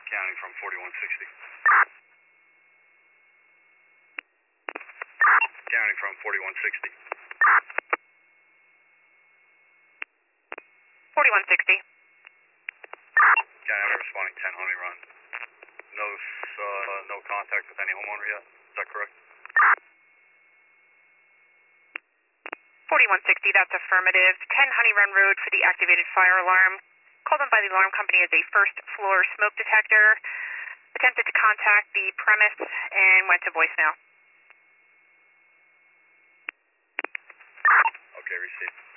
County from 4160. County from 4160. 4160. County, I'm responding 10 Honey Run. No contact with any homeowner yet. Is that correct? 4160, that's affirmative. 10 Honey Run Road for the activated fire alarm. Called in by the alarm company as a first floor smoke detector. Attempted to contact the premise and went to voicemail. Okay, received.